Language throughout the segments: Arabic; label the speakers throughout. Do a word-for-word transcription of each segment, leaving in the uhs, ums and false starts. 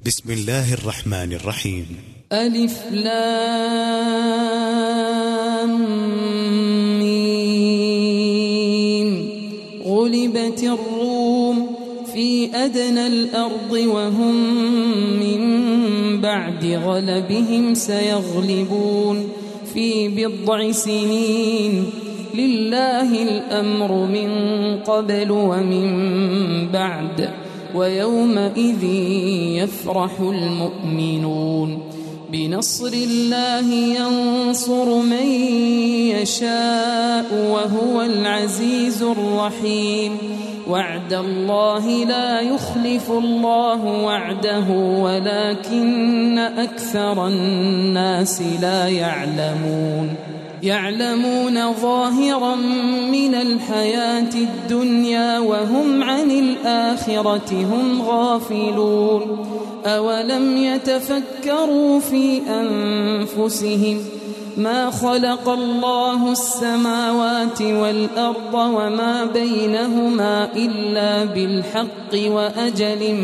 Speaker 1: بسم الله الرحمن الرحيم.
Speaker 2: ألف لام ميم. غلبت الروم في أدنى الأرض وهم من بعد غلبهم سيغلبون في بضع سنين. لله الأمر من قبل ومن بعد ويومئذ يفرح المؤمنون. بنصر الله ينصر من يشاء وهو العزيز الرحيم. وعد الله لا يخلف الله وعده ولكن أكثر الناس لا يعلمون. يعلمون ظاهرا من الحياة الدنيا وهم عن الآخرة هم غافلون. أولم يتفكروا في أنفسهم ما خلق الله السماوات والأرض وما بينهما إلا بالحق وأجل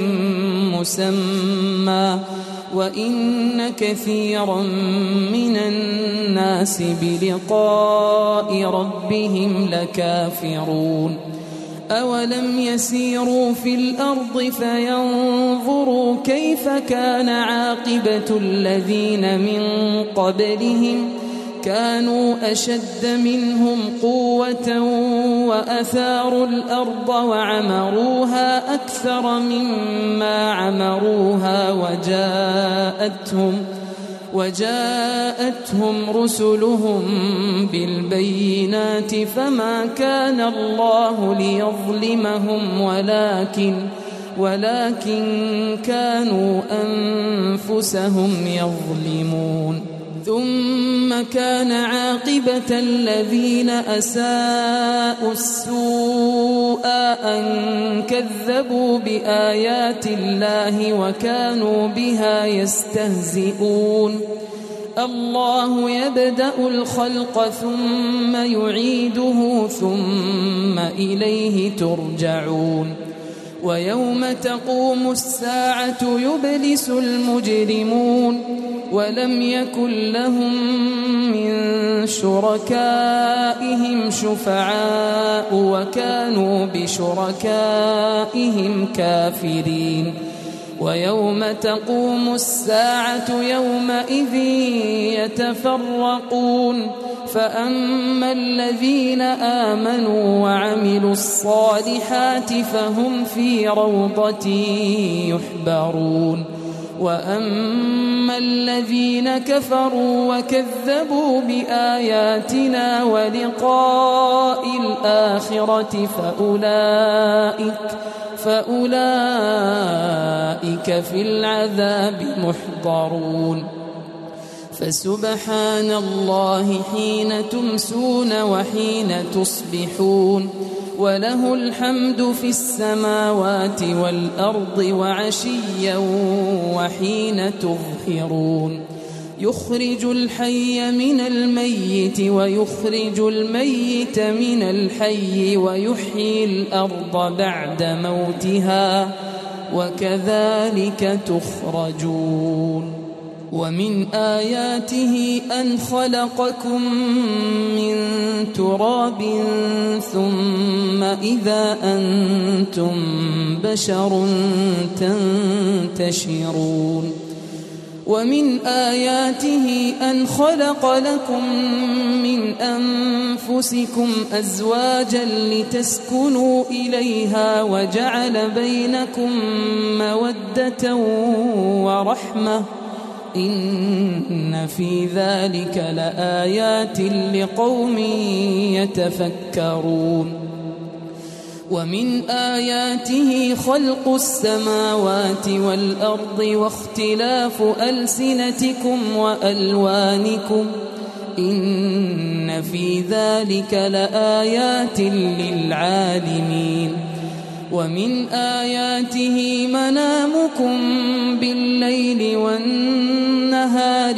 Speaker 2: مسمى وإن كثيرا من الناس بلقاء ربهم لكافرون. أولم يسيروا في الأرض فينظروا كيف كان عاقبة الذين من قبلهم كانوا أشد منهم قوة وأثاروا الأرض وعمروها أكثر مما عمروها وجاءتهم وجاءتهم رسلهم بالبينات فما كان الله ليظلمهم ولكن ولكن كانوا أنفسهم يظلمون. ثم كان عاقبة الذين أساءوا السوء أن كذبوا بآيات الله وكانوا بها يستهزئون. الله يبدأ الخلق ثم يعيده ثم إليه ترجعون. ويوم تقوم الساعة يبلس المجرمون ولم يكن لهم من شركائهم شفعاء وكانوا بشركائهم كافرين. ويوم تقوم الساعة يومئذ يتفرقون فأما الذين آمنوا وعملوا الصالحات فهم في روضة يحبرون. وأما الذين كفروا وكذبوا بآياتنا ولقاء الآخرة فأولئك فأولئك في العذاب محضرون. فسبحان الله حين تمسون وحين تصبحون وله الحمد في السماوات والأرض وعشيا وحين تظهرون. يخرج الحي من الميت ويخرج الميت من الحي ويحيي الأرض بعد موتها وكذلك تخرجون. ومن آياته أن خلقكم من تراب ثم إذا أنتم بشر تنتشرون. ومن آياته أن خلق لكم من أنفسكم أزواجا لتسكنوا إليها وجعل بينكم مودة ورحمة إن في ذلك لآيات لقوم يتفكرون. ومن آياته خلق السماوات والأرض واختلاف ألسنتكم وألوانكم إن في ذلك لآيات للعالمين. ومن آياته منامكم بالليل والنهار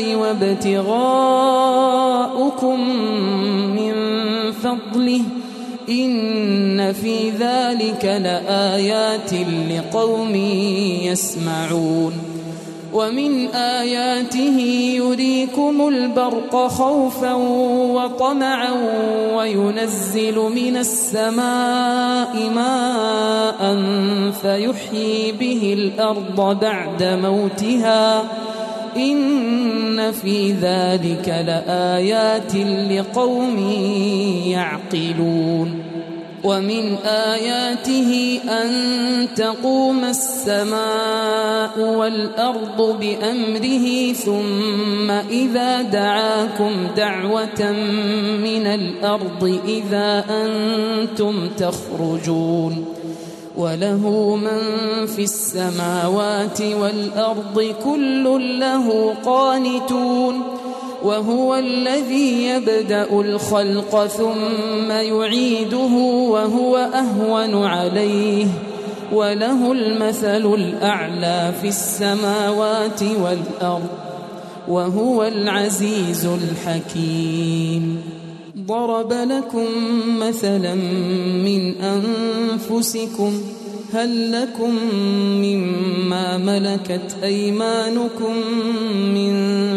Speaker 2: وابتغاؤكم من فضله إن في ذلك لآيات لقوم يسمعون. ومن آياته يريكم البرق خوفا وطمعا وينزل من السماء ماء فيحيي به الأرض بعد موتها إن في ذلك لآيات لقوم يعقلون ومن آياته أن تقوم السماء والأرض بأمره ثم إذا دعاكم دعوة من الأرض إذا أنتم تخرجون وله من في السماوات والأرض كل له قانتون وهو الذي يبدأ الخلق ثم يعيده وهو أهون عليه وله المثل الأعلى في السماوات والأرض وهو العزيز الحكيم ضرب لكم مثلا من أنفسكم هل لكم مما ملكت أيمانكم من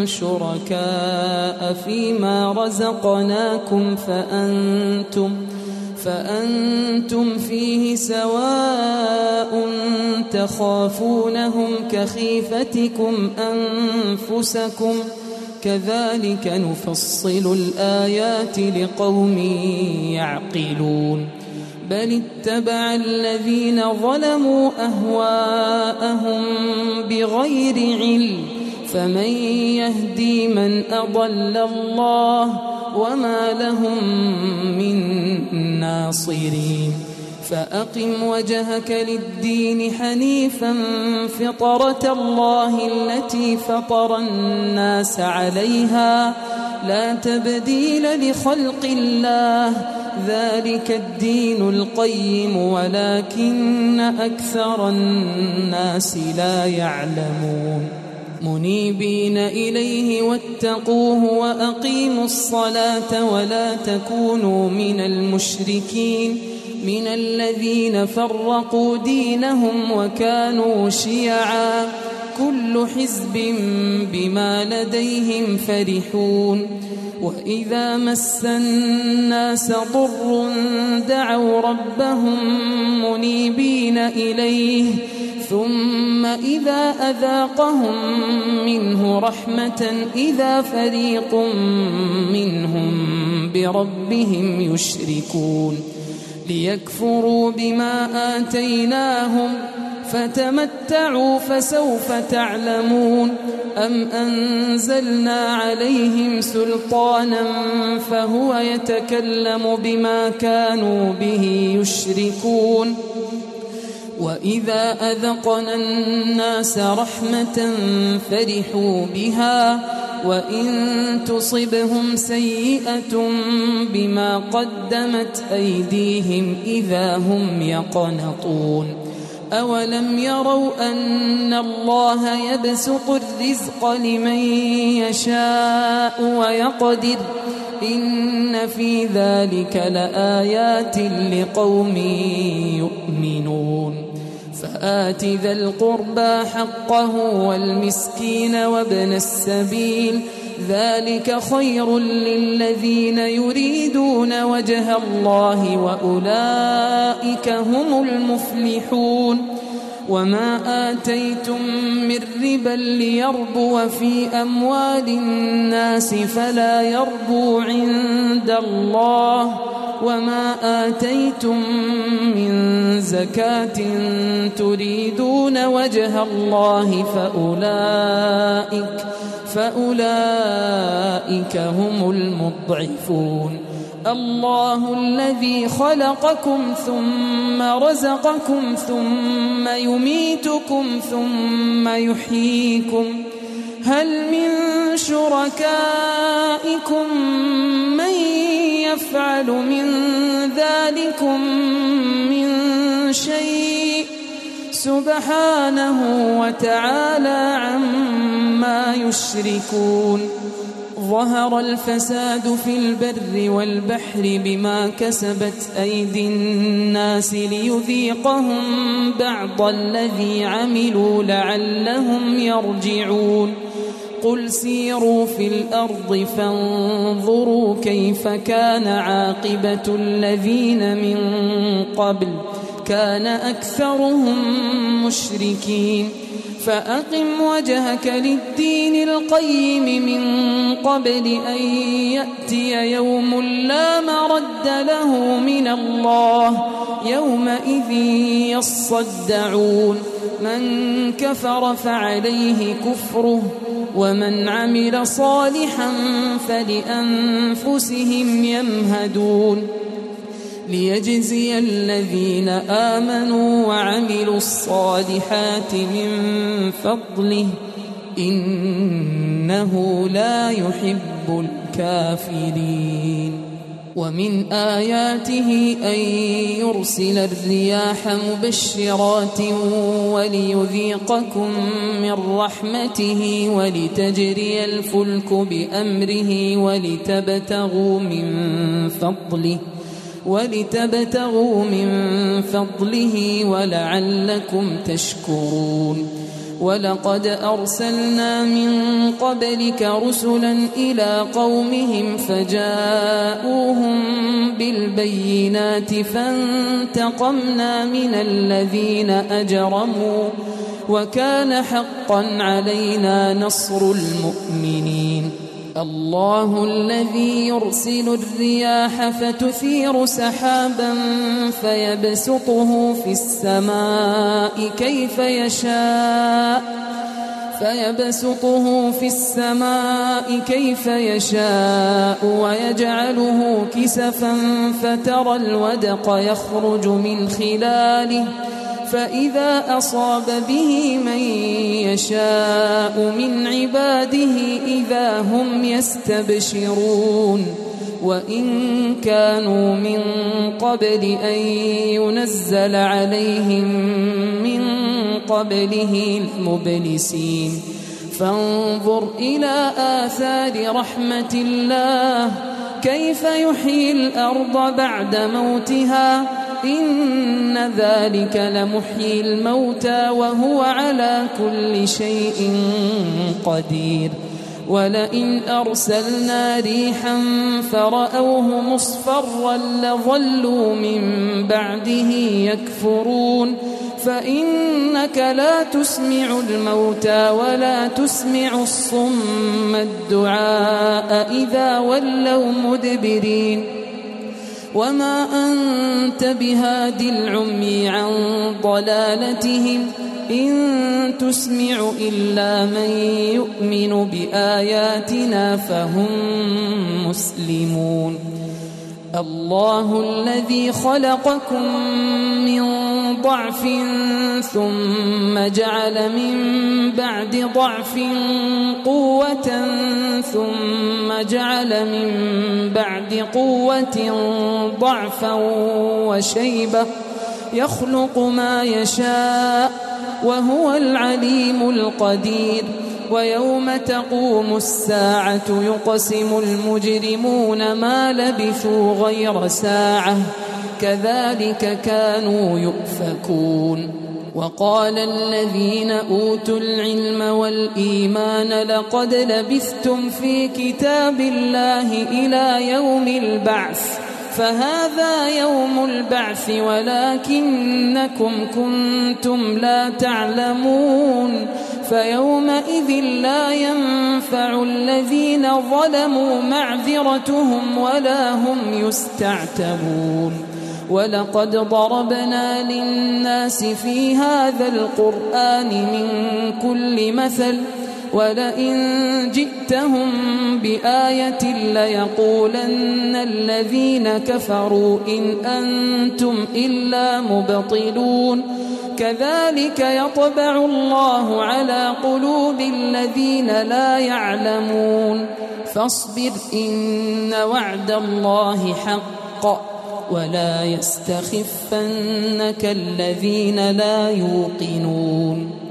Speaker 2: شركاء فيما رزقناكم فأنتم, فأنتم فيه سواء تخافونهم كخيفتكم أنفسكم كذلك نفصل الآيات لقوم يعقلون بل اتبع الذين ظلموا أهواءهم بغير علم فمن يهدي من أضل الله وما لهم من ناصرين فأقم وجهك للدين حنيفا فطرة الله التي فطر الناس عليها لا تبديل لخلق الله ذلك الدين القيم ولكن أكثر الناس لا يعلمون منيبين إليه واتقوه وأقيموا الصلاة ولا تكونوا من المشركين من الذين فرقوا دينهم وكانوا شيعا كل حزب بما لديهم فرحون وإذا مس الناس ضر دعوا ربهم منيبين إليه ثم إذا أذاقهم منه رحمة إذا فريق منهم بربهم يشركون ليكفروا بما آتيناهم فتمتعوا فسوف تعلمون أم أنزلنا عليهم سلطانا فهو يتكلم بما كانوا به يشركون وإذا أذقنا الناس رحمة فرحوا بها وإن تصبهم سيئة بما قدمت أيديهم إذا هم يقنطون أولم يروا أن الله يبسط الرزق لمن يشاء ويقدر إن في ذلك لآيات لقوم يؤمنون فآت ذا القربى حقه والمسكين وابن السبيل ذلك خير للذين يريدون وجه الله وأولئك هم المفلحون وما آتيتم من ربا ليربو في أموال الناس فلا يربو عند الله وما آتيتم من زكاة تريدون وجه الله فأولئك فأولئك هم المضعفون الله الذي خلقكم ثم رزقكم ثم يميتكم ثم يحييكم هل من شركائكم من يفعل من ذلكم من شيء سبحانه وتعالى عما يشركون ظهر الفساد في البر والبحر بما كسبت أيدي الناس ليذيقهم بعض الذي عملوا لعلهم يرجعون قل سيروا في الأرض فانظروا كيف كان عاقبة الذين من قبل كان أكثرهم مشركين فأقم وجهك للدين القيم من قبل أن يأتي يوم لا مرد له من الله يومئذ يصدعون من كفر فعليه كفره ومن عمل صالحا فلأنفسهم يمهدون ليجزي الذين آمنوا وعملوا الصالحات من فضله إنه لا يحب الكافرين ومن آياته أن يرسل الرياح مبشرات وليذيقكم من رحمته ولتجري الفلك بأمره ولتبتغوا من فضله ولتبتغوا من فضله ولعلكم تشكرون ولقد أرسلنا من قبلك رسلا إلى قومهم فجاءوهم بالبينات فانتقمنا من الذين أجرموا وكان حقا علينا نصر المؤمنين الله الذي يرسل الرياح فتثير سحابا فيبسطه في السماء كيف يشاء فيبسطه في السماء كيف يشاء ويجعله كسفا فترى الودق يخرج من خلاله فإذا أصاب به من يشاء من عباده إذا هم يستبشرون وإن كانوا من قبل أن ينزل عليهم من قبله المبلسين فانظر إلى آثار رحمة الله كيف يحيي الأرض بعد موتها إن ذلك لمحيي الموتى وهو على كل شيء قدير ولئن أرسلنا ريحا فرأوه مصفرا لظلوا من بعده يكفرون فإنك لا تسمع الموتى ولا تسمع الصم الدعاء إذا ولوا مدبرين وما أنت بهاد العمي عن ضلالتهم إن تسمع إلا من يؤمن بآياتنا فهم مسلمون الله الذي خلقكم من ضعف ثم جعل من بعد ضعف قوة ثم جعل من بعد قوة ضعفا وشيبة يخلق ما يشاء وهو العليم القدير ويوم تقوم الساعة يقسم المجرمون ما لبثوا غير ساعة كذلك كانوا يؤفكون وقال الذين أوتوا العلم والإيمان لقد لبثتم في كتاب الله إلى يوم البعث فهذا يوم البعث ولكنكم كنتم لا تعلمون فيومئذ لا ينفع الذين ظلموا معذرتهم ولا هم يستعتبون ولقد ضربنا للناس في هذا القرآن من كل مثل ولئن جئتهم بآية ليقولن الذين كفروا إن أنتم إلا مبطلون كذلك يطبع الله على قلوب الذين لا يعلمون فاصبر إن وعد الله حق ولا يستخفنك الذين لا يوقنون